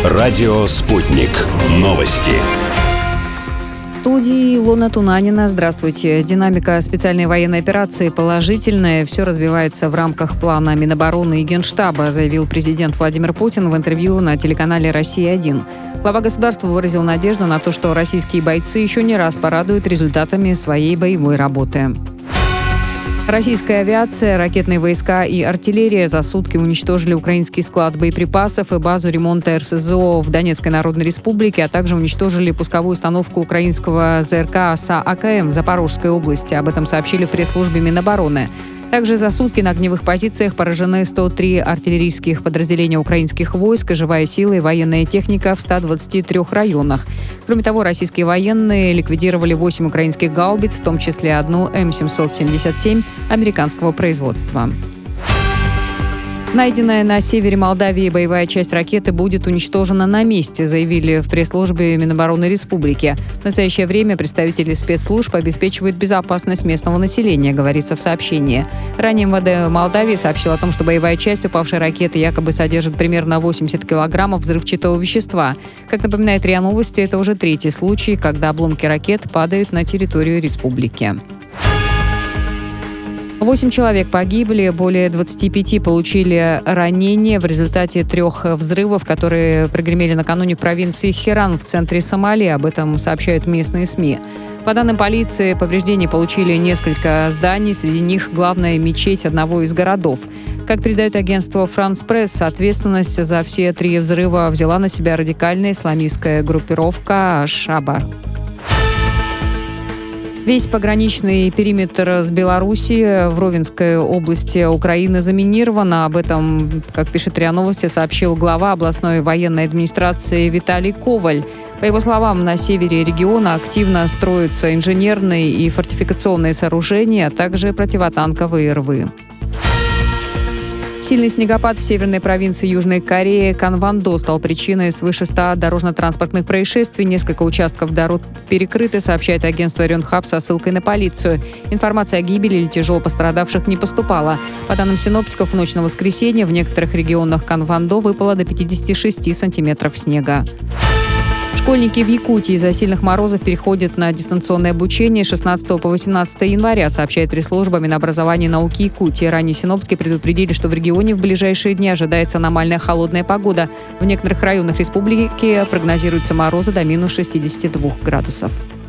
Радио «Спутник». Новости. В студии Илона Тунанина. Здравствуйте. Динамика специальной военной операции положительная. Все развивается в рамках плана Минобороны и Генштаба, заявил президент Владимир Путин в интервью на телеканале «Россия-1». Глава государства выразил надежду на то, что российские бойцы еще не раз порадуют результатами своей боевой работы. Российская авиация, ракетные войска и артиллерия за сутки уничтожили украинский склад боеприпасов и базу ремонта РСЗО в Донецкой Народной Республике, а также уничтожили пусковую установку украинского ЗРК ОСА-АКМ в Запорожской области. Об этом сообщили в пресс-службе Минобороны. Также за сутки на огневых позициях поражены 103 артиллерийских подразделения украинских войск, живая сила и военная техника в 123 районах. Кроме того, российские военные ликвидировали 8 украинских гаубиц, в том числе одну М777 американского производства. Найденная на севере Молдавии боевая часть ракеты будет уничтожена на месте, заявили в пресс-службе Минобороны Республики. В настоящее время представители спецслужб обеспечивают безопасность местного населения, говорится в сообщении. Ранее МВД Молдавии сообщил о том, что боевая часть упавшей ракеты якобы содержит примерно 80 килограммов взрывчатого вещества. Как напоминает РИА Новости, это уже третий случай, когда обломки ракет падают на территорию республики. 8 человек погибли, более 25 получили ранения в результате 3 взрывов, которые прогремели накануне в провинции Хиран в центре Сомали. Об этом сообщают местные СМИ. По данным полиции, повреждения получили несколько зданий, среди них главная мечеть одного из городов. Как передает агентство «Франс Пресс», ответственность за все 3 взрыва взяла на себя радикальная исламистская группировка «Шабар». Весь пограничный периметр с Белоруссией в Ровенской области Украины заминирован. Об этом, как пишет РИА Новости, сообщил глава областной военной администрации Виталий Коваль. По его словам, на севере региона активно строятся инженерные и фортификационные сооружения, а также противотанковые рвы. Сильный снегопад в северной провинции Южной Кореи Канвон-до стал причиной свыше 100 дорожно-транспортных происшествий. Несколько участков дорог перекрыты, сообщает агентство Рёнхап со ссылкой на полицию. Информация о гибели или тяжело пострадавших не поступала. По данным синоптиков, в ночь на воскресенье в некоторых регионах Канвон-до выпало до 56 сантиметров снега. Школьники в Якутии из-за сильных морозов переходят на дистанционное обучение с 16 по 18 января, сообщает пресс-служба Минобразования и науки Якутии. Ранее синоптики предупредили, что в регионе в ближайшие дни ожидается аномальная холодная погода. В некоторых районах республики прогнозируются морозы до минус 62 градусов.